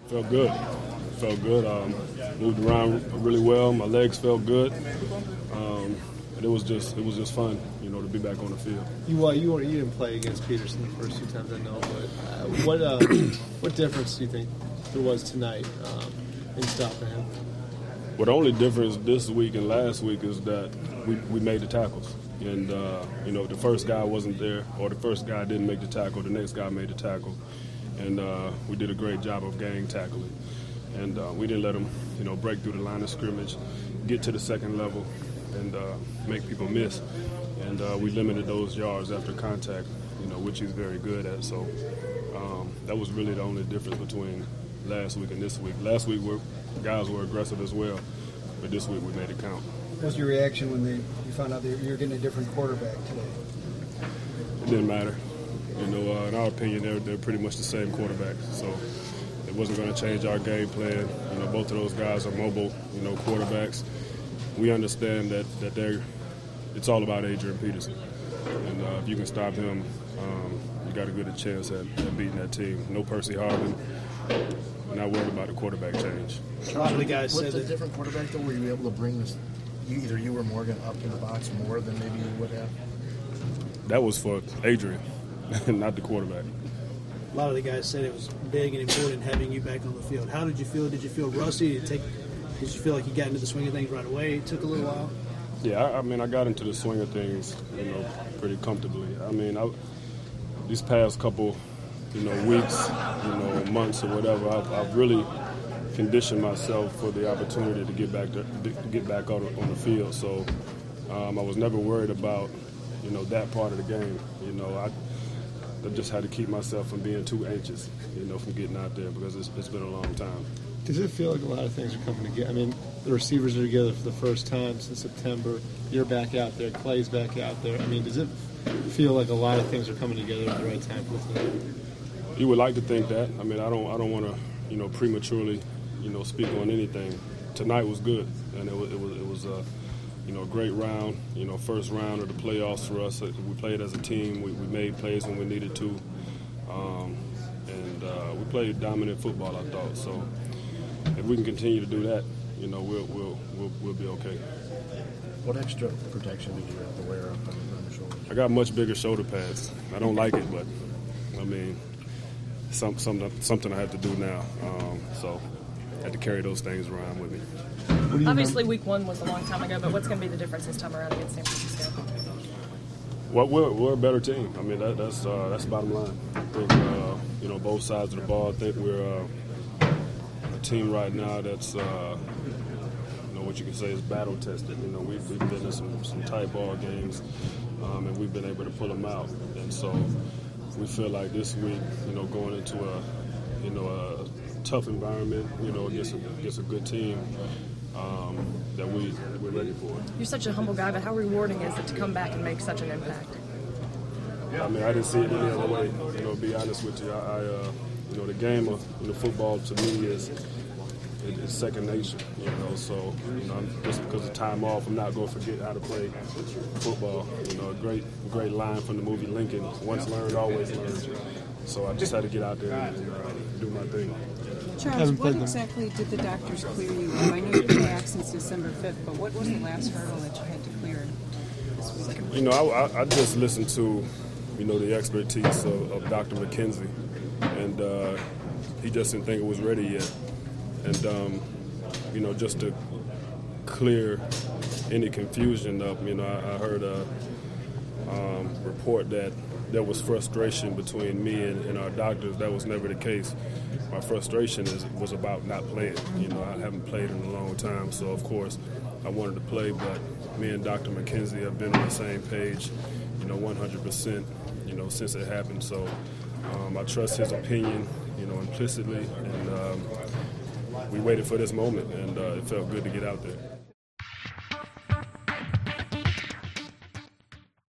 Felt good. Moved around really well. My legs felt good. And it was just fun, to be back on the field. You didn't play against Peterson the first 2 times, I know, but what difference do you think there was tonight in stopping him? Well, the only difference this week and last week is that we made the tackles. And, the first guy wasn't there, or the first guy didn't make the tackle, the next guy made the tackle. And we did a great job of gang tackling. And we didn't let them, break through the line of scrimmage, get to the second level, and make people miss. And we limited those yards after contact, which he's very good at. So that was really the only difference between last week and this week. Last week, guys were aggressive as well, but this week we made it count. What was your reaction when you found out that you were getting a different quarterback today? It didn't matter. In our opinion, they're pretty much the same quarterbacks. So it wasn't going to change our game plan. Both of those guys are mobile, quarterbacks. We understand that it's all about Adrian Peterson. And if you can stop him, you got a good chance at beating that team. No Percy Harvin. Not worried about the quarterback change. A lot of the guys said a different quarterback, though, were you able to bring either you or Morgan up in the box more than maybe you would have? That was for Adrian, not the quarterback. A lot of the guys said it was big and important having you back on the field. How did you feel? Did you feel rusty? Did you feel like you got into the swing of things right away? It took a little while? Yeah, I got into the swing of things, pretty comfortably. These past couple, weeks, months or whatever, I've really conditioned myself for the opportunity to get back on the field. So I was never worried about, that part of the game. I just had to keep myself from being too anxious, from getting out there because it's been a long time. Does it feel like a lot of things are coming together? I mean, the receivers are together for the first time since September. You're back out there. Clay's back out there. I mean, does it feel like a lot of things are coming together at the right time for the team? You would like to think that. I mean, I don't want to, prematurely, speak on anything. Tonight was good, and it was a great round. First round of the playoffs for us. We played as a team. We made plays when we needed to, and we played dominant football, I thought. So if we can continue to do that, we'll be okay. What extra protection did you have to wear up on the shoulders? I got much bigger shoulder pads. I don't like it, but I mean, something I have to do now. So I had to carry those things around with me. Obviously, week 1 was a long time ago, but what's going to be the difference this time around against San Francisco? Well, we're a better team. I mean, that's the bottom line. I think, both sides of the ball. I think we're a team right now that's, what you can say is battle tested. We've been in some tight ball games, and we've been able to pull them out. And so we feel like this week, going into a tough environment, against a good team, that we're ready for it. You're such a humble guy, but how rewarding is it to come back and make such an impact? I mean, I didn't see it any other way. To be honest with you, the game of football to me is second nature. So just because of time off, I'm not going to forget how to play football. A great line from the movie Lincoln: "Once learned, always learned." So I just had to get out there and do my thing. Charles, what exactly did the doctors clear you of? I know you've been back since December 5th, but what was the last hurdle that you had to clear this week? I just listened to, the expertise of Dr. McKenzie, and he just didn't think it was ready yet. And, just to clear any confusion up, I heard a report that there was frustration between me and our doctors. That was never the case. My frustration was about not playing. I haven't played in a long time, so of course I wanted to play, but me and Dr. McKenzie have been on the same page, 100%, since it happened. So I trust his opinion, implicitly, and we waited for this moment, and it felt good to get out there.